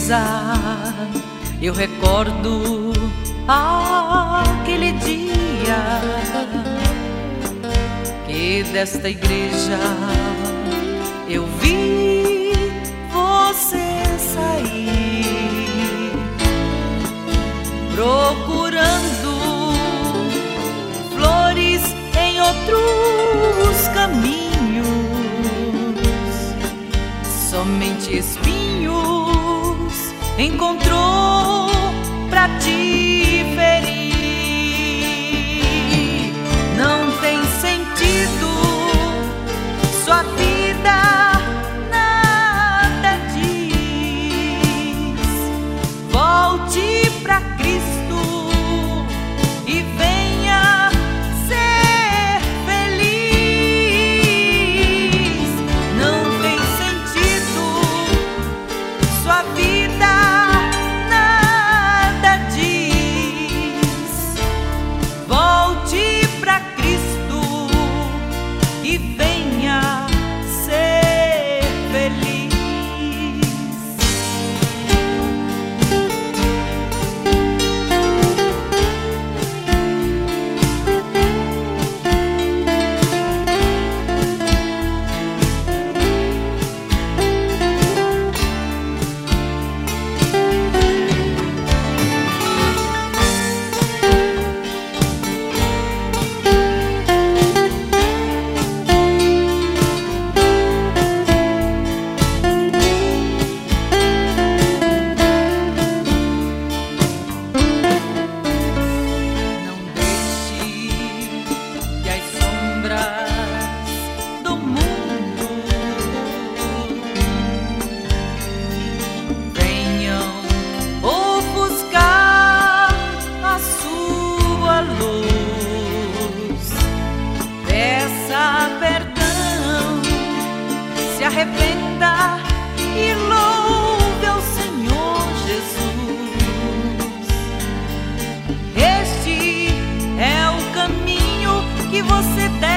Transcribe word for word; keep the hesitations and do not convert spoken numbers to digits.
tristeza eu recordo aquele dia que desta igreja eu vi você sair, procurando flores em outros caminhos, somente espinhos encontrou pra te ferir. Não tem sentido sua vida, nada diz. Volte pra Cristo e venha ser feliz. Não tem sentido sua vida, nada diz. Volte pra Cristo e venha ser feliz. Se arrependa e louve ao Senhor Jesus. Este é o caminho que você deve